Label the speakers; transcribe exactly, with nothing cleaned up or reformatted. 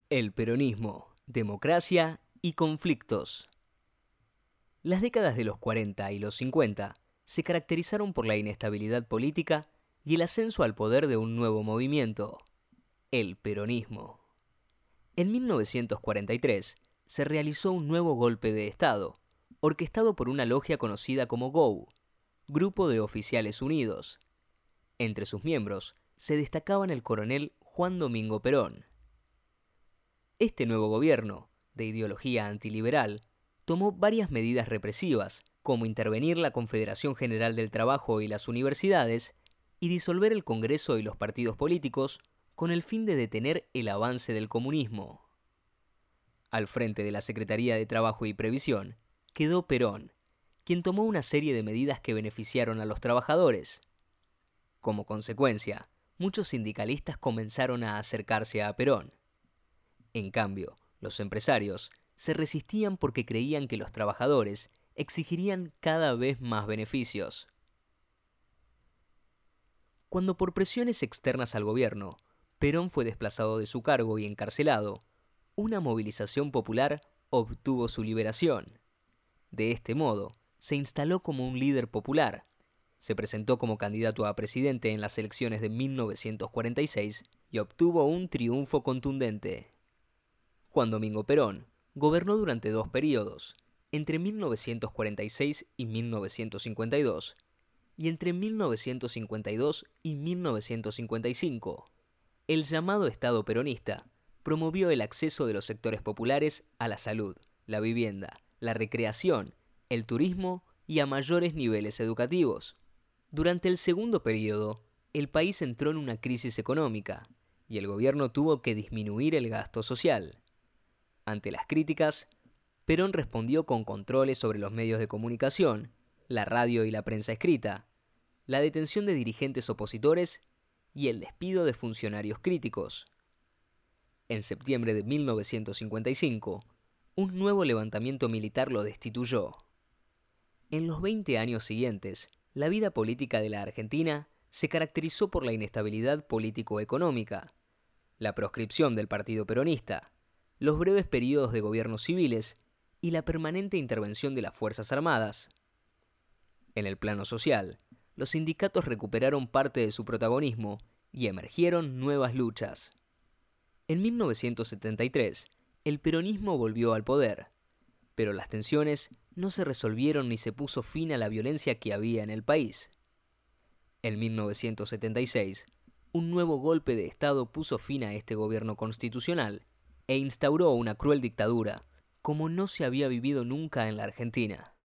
Speaker 1: El peronismo, democracia y conflictos. Las décadas de los cuarenta y los cincuenta se caracterizaron por la inestabilidad política y el ascenso al poder de un nuevo movimiento, el peronismo. En mil novecientos cuarenta y tres se realizó un nuevo golpe de Estado, orquestado por una logia conocida como G O U, Grupo de Oficiales Unidos. Entre sus miembros se destacaban el coronel Juan Domingo Perón. Este nuevo gobierno, de ideología antiliberal, tomó varias medidas represivas, como intervenir la Confederación General del Trabajo y las universidades, y disolver el Congreso y los partidos políticos, con el fin de detener el avance del comunismo. Al frente de la Secretaría de Trabajo y Previsión quedó Perón, quien tomó una serie de medidas que beneficiaron a los trabajadores. Como consecuencia, muchos sindicalistas comenzaron a acercarse a Perón. En cambio, los empresarios se resistían porque creían que los trabajadores exigirían cada vez más beneficios. Cuando por presiones externas al gobierno, Perón fue desplazado de su cargo y encarcelado, una movilización popular obtuvo su liberación. De este modo, se instaló como un líder popular. Se presentó como candidato a presidente en las elecciones de mil novecientos cuarenta y seis y obtuvo un triunfo contundente. Juan Domingo Perón gobernó durante dos períodos, entre mil novecientos cuarenta y seis y mil novecientos cincuenta y dos, y entre mil novecientos cincuenta y dos y mil novecientos cincuenta y cinco. El llamado Estado peronista promovió el acceso de los sectores populares a la salud, la vivienda, la recreación, el turismo y a mayores niveles educativos. Durante el segundo período, el país entró en una crisis económica y el gobierno tuvo que disminuir el gasto social. Ante las críticas, Perón respondió con controles sobre los medios de comunicación, la radio y la prensa escrita, la detención de dirigentes opositores y el despido de funcionarios críticos. En septiembre de mil novecientos cincuenta y cinco, un nuevo levantamiento militar lo destituyó. En los veinte años siguientes, la vida política de la Argentina se caracterizó por la inestabilidad político-económica, la proscripción del Partido Peronista, los breves periodos de gobiernos civiles y la permanente intervención de las Fuerzas Armadas. En el plano social, los sindicatos recuperaron parte de su protagonismo y emergieron nuevas luchas. En mil novecientos setenta y tres, el peronismo volvió al poder, pero las tensiones no se resolvieron ni se puso fin a la violencia que había en el país. En mil novecientos setenta y seis, un nuevo golpe de Estado puso fin a este gobierno constitucional e instauró una cruel dictadura, como no se había vivido nunca en la Argentina.